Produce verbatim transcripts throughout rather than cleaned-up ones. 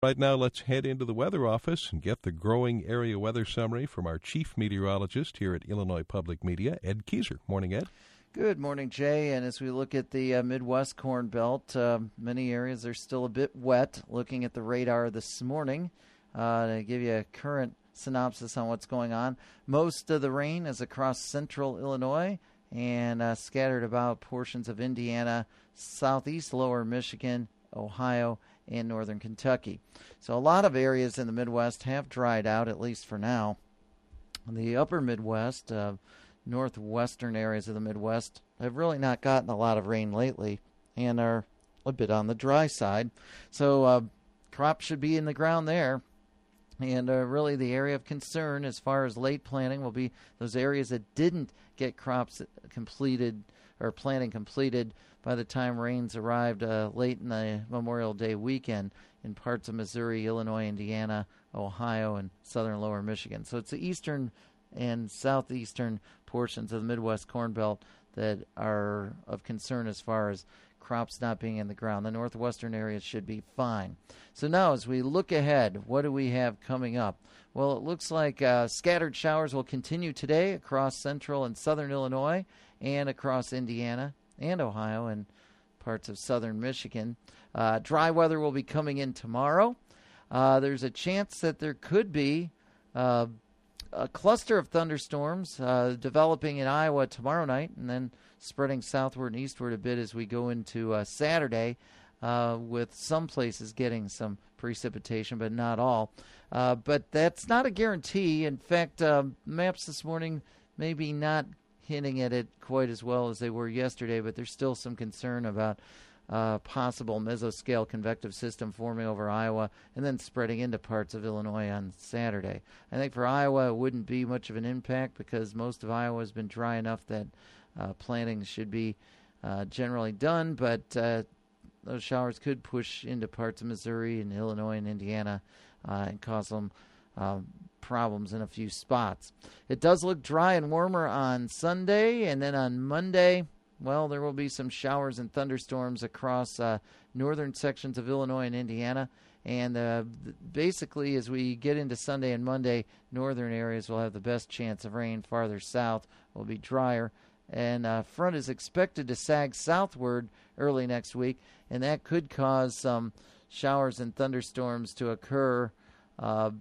Right now, let's head into the weather office and get the growing area weather summary from our chief meteorologist here at Illinois Public Media, Ed Kieser. Morning, Ed. Good morning, Jay. And as we look at the uh, Midwest Corn Belt, uh, many areas are still a bit wet. Looking at the radar this morning uh, to give you a current synopsis on what's going on. Most of the rain is across central Illinois and uh, scattered about portions of Indiana, southeast lower Michigan, Ohio, and northern Kentucky. So a lot of areas in the Midwest have dried out, at least for now. The upper Midwest, uh, northwestern areas of the Midwest have really not gotten a lot of rain lately and are a bit on the dry side. So uh, crops should be in the ground there. And uh, really the area of concern as far as late planting will be those areas that didn't get crops completed or planting completed by the time rains arrived uh, late in the Memorial Day weekend in parts of Missouri, Illinois, Indiana, Ohio, and southern lower Michigan. So it's the eastern and southeastern portions of the Midwest Corn Belt that are of concern as far as crops not being in the ground. The northwestern areas should be fine. So now as we look ahead, what do we have coming up? Well, it looks like uh, scattered showers will continue today across central and southern Illinois and across Indiana and Ohio and parts of southern Michigan. Uh, dry weather will be coming in tomorrow. Uh, there's a chance that there could be uh, a cluster of thunderstorms uh, developing in Iowa tomorrow night and then spreading southward and eastward a bit as we go into uh, Saturday, uh, with some places getting some precipitation, but not all. Uh, but that's not a guarantee. In fact, uh, maps this morning maybe not hinting at it quite as well as they were yesterday, but there's still some concern about uh, possible mesoscale convective system forming over Iowa and then spreading into parts of Illinois on Saturday. I think for Iowa it wouldn't be much of an impact because most of Iowa has been dry enough that uh, planting should be uh, generally done, but uh, those showers could push into parts of Missouri and Illinois and Indiana uh, and cause them uh, problems in a few spots. It does look dry and warmer on Sunday, and then on Monday, well, there will be some showers and thunderstorms across uh, northern sections of Illinois and Indiana. And uh, basically, as we get into Sunday and Monday, northern areas will have the best chance of rain. Farther south will be drier. And uh, front is expected to sag southward early next week, and that could cause some showers and thunderstorms to occur uh,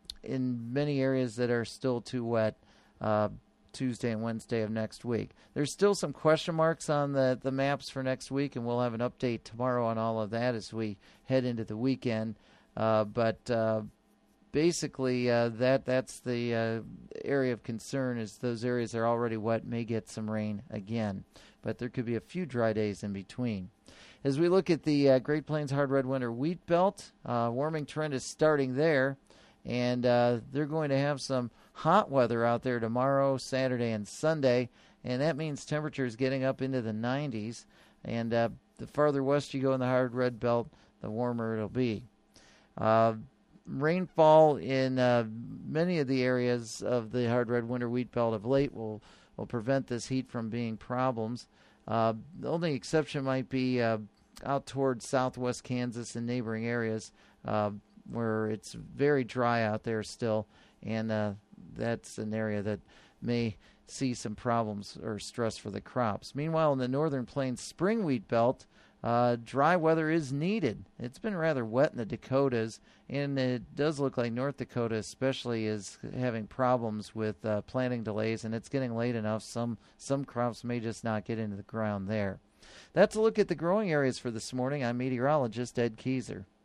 in many areas that are still too wet uh, Tuesday and Wednesday of next week. There's still some question marks on the, the maps for next week, and we'll have an update tomorrow on all of that as we head into the weekend. Uh, but uh, basically, uh, that that's the uh, area of concern is those areas that are already wet may get some rain again. But there could be a few dry days in between. As we look at the uh, Great Plains Hard Red Winter Wheat Belt, uh, warming trend is starting there. And uh, they're going to have some hot weather out there tomorrow, Saturday, and Sunday. And that means temperatures getting up into the nineties. And uh, the farther west you go in the hard red belt, the warmer it'll be. Uh, rainfall in uh, many of the areas of the hard red winter wheat belt of late will, will prevent this heat from being problems. Uh, the only exception might be uh, out towards southwest Kansas and neighboring areas, uh, where it's very dry out there still, and uh, that's an area that may see some problems or stress for the crops. Meanwhile, in the northern plains spring wheat belt, uh, dry weather is needed. It's been rather wet in the Dakotas, and it does look like North Dakota especially is having problems with uh, planting delays, and it's getting late enough. Some, some crops may just not get into the ground there. That's a look at the growing areas for this morning. I'm meteorologist Ed Kieser.